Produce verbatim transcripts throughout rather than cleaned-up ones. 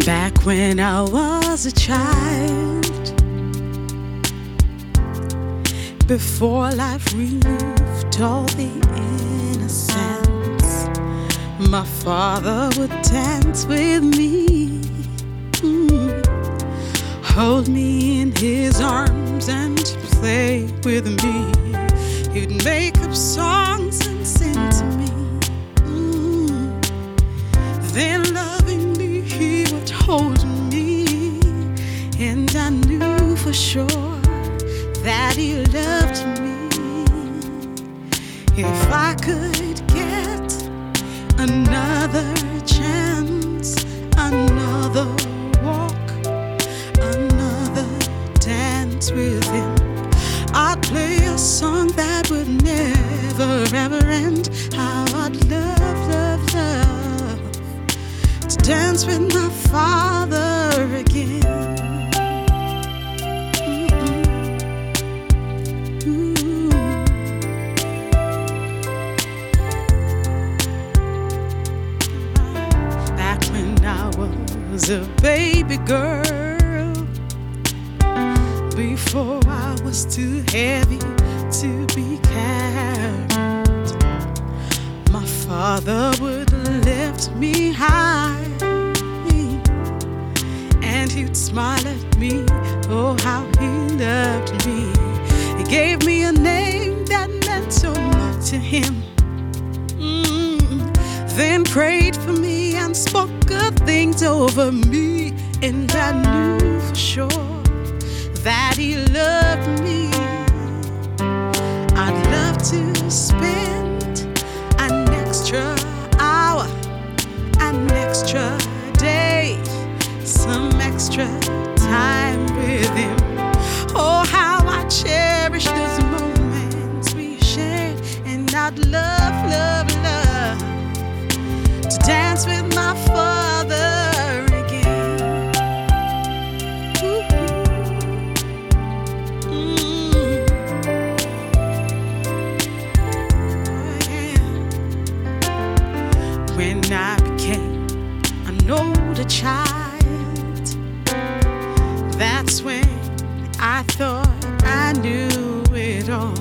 Back when I was a child, before life removed all the innocence, my father would dance with me, mm. hold me in his arms and play with me. He'd make up songs and sing to me, mm. then loving me he would hold me, and I knew for sure that he loved me. If I could get another chance, another walk, another dance with him, I'd play a song that would never ever end. How I'd love, love, love to dance with my father again. Was a baby girl, before I was too heavy to be carried, my father would lift me high, and he'd smile at me. Oh, how he loved me. He gave me a name that meant so much to him, mm. then prayed for me and spoke good things over me, and I knew for sure that he loved me. I'd love to spend an extra hour, an extra day, some extra time with him. Oh, how I cherish those moments we shared, and I'd love, love, love to dance with my father again. Ooh, mm. Oh, yeah. When I became an older child, that's when I thought I knew it all.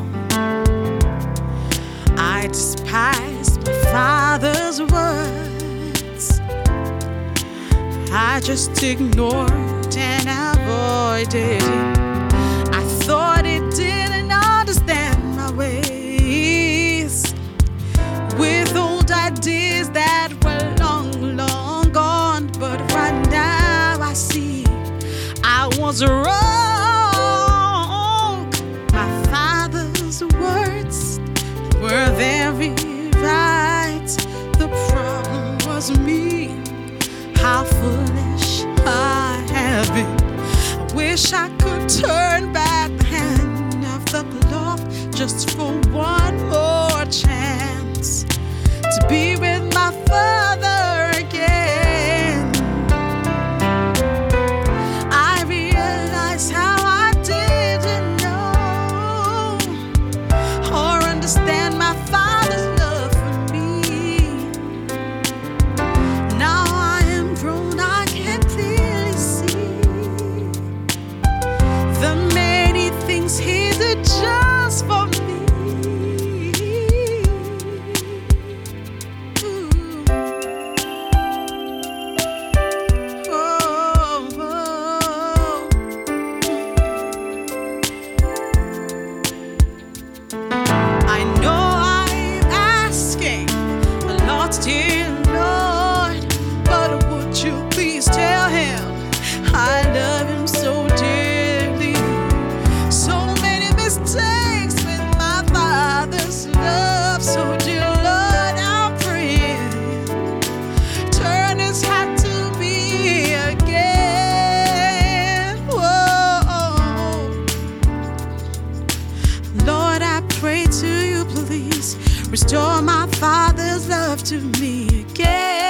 I despised my father's words. I just ignored and avoided him. I thought he didn't understand my ways, with old ideas that were long, long gone. But right now I see I was wrong. My father's words were very right. The problem was me. How foolish I have been. I wish I could turn back the hand of the clock just for one more chance to be with my father again. I realize how I didn't know or understand my father's love for me. Now I am grown, I can clearly see the many things he did just for me. Ooh. Oh, oh. I know I'm asking a lot still, Lord, but would you please tell him I love him so dearly? So many mistakes with my father's love, so dear Lord, I'm praying, turn his heart to me again. Whoa, Lord, I pray to you, please restore my father's love to me again.